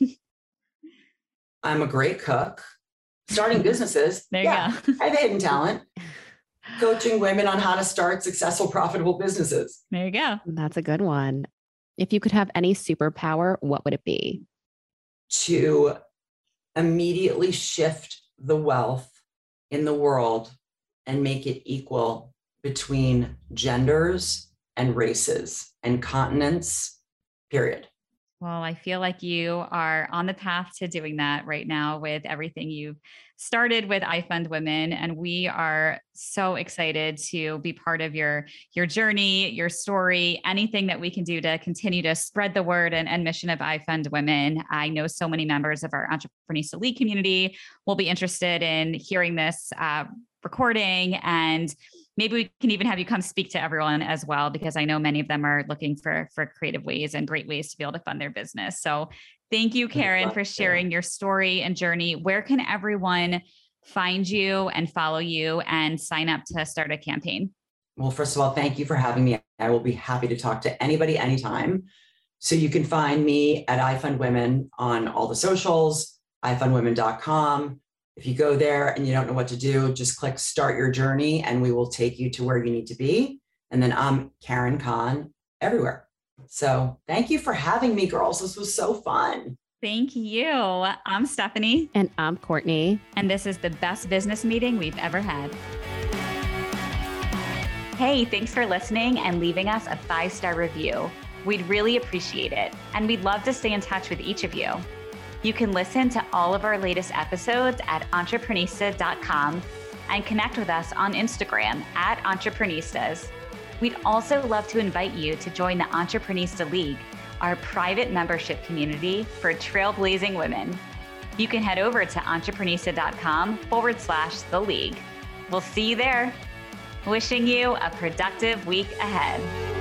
I'm a great cook. Starting businesses. There yeah, you go. I have a hidden talent. Coaching women on how to start successful, profitable businesses. There you go. That's a good one. If you could have any superpower, what would it be? To immediately shift the wealth in the world and make it equal between genders and races and continents, period. Well, I feel like you are on the path to doing that right now with everything you've started with iFund Women. And we are so excited to be part of your, your journey, your story, anything that we can do to continue to spread the word and, and mission of iFund Women. I know so many members of our Entreprenista League community will be interested in hearing this uh, recording, and maybe we can even have you come speak to everyone as well, because I know many of them are looking for, for creative ways and great ways to be able to fund their business. So thank you, Karen, for sharing your story and journey. Where can everyone find you and follow you and sign up to start a campaign? Well, first of all, thank you for having me. I will be happy to talk to anybody anytime. So you can find me at iFund Women on all the socials, i fund women dot com. If you go there and you don't know what to do, just click start your journey and we will take you to where you need to be. And then I'm Karen Kahn everywhere. So thank you for having me, girls. This was so fun. Thank you. I'm Stephanie. And I'm Courtney. And this is the best business meeting we've ever had. Hey, thanks for listening and leaving us a five-star review. We'd really appreciate it, and we'd love to stay in touch with each of you. You can listen to all of our latest episodes at entreprenista dot com and connect with us on Instagram at Entreprenistas. We'd also love to invite you to join the Entreprenista League, our private membership community for trailblazing women. You can head over to entreprenista dot com forward slash the league. We'll see you there. Wishing you a productive week ahead.